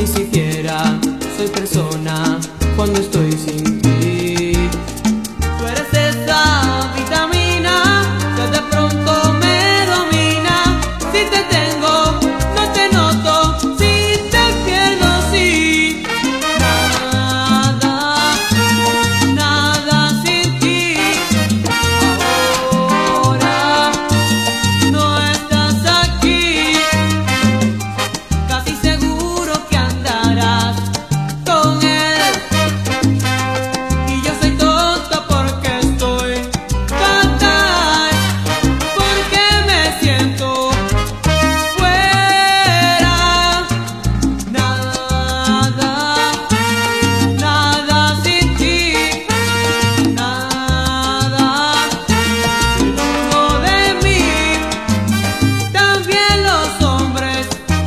Ni siquiera soy persona cuando estoy sin ti. Tú eres esa vitamina que de pronto me domina. Si te tengo, no te noto. Si te pierdo, sí. Nada, nada sin ti. Ahora no estás aquí. Casi seguro que andarás con él. Y yo soy tonta porque estoy fatal, porque me siento fuera. Nada, nada sin ti. Nada dentro de mí. También los hombres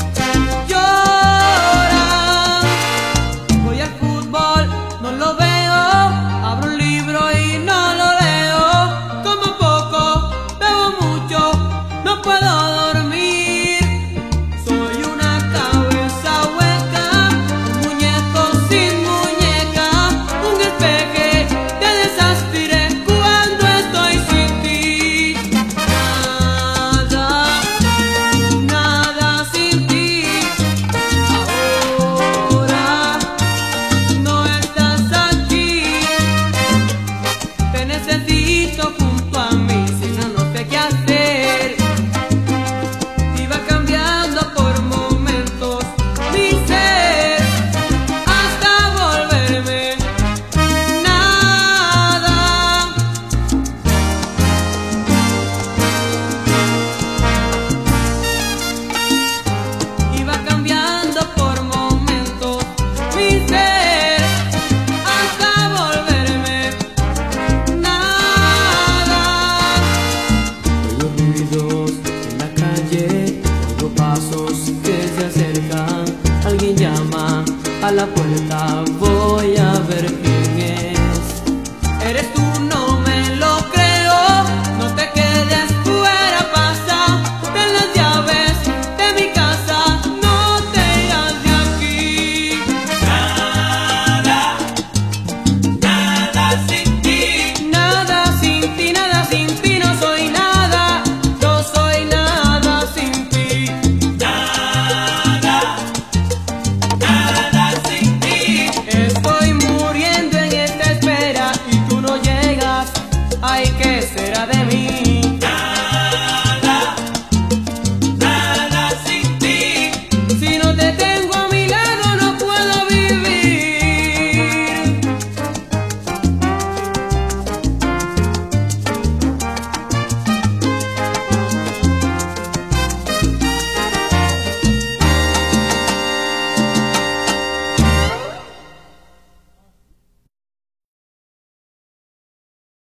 lloran. Voy al fútbol, no lo veo. Abro un libro y no lo leo. Como poco, bebo mucho, no puedo dormir. Soy una cabeza hueca, un muñeco sin muñeca, un espeje de desastre cuando estoy sin ti. Nada, nada sin ti. Ahora no estás aquí. Te necesito junto a mí, si no, no sé qué hacer. Iba cambiando por momentos mi ser hasta volverme nada. Iba cambiando por momentos mi ser hasta volverme nada. Oigo ruidos en la calle, oigo pasos que se acercan. Alguien llama a la puerta, voy a ver quién es. Eres tú, no me lo creo. No te quedes fuera, pasa. Ten las llaves de mi casa, no te irás de aquí. Nada, nada sin ti. Nada sin ti, nada sin ti. No soy nada, no soy nada sin ti. Nada, nada sin ti. Estoy muriendo en esta espera y tú no llegas. Ay, ¿qué será de mí?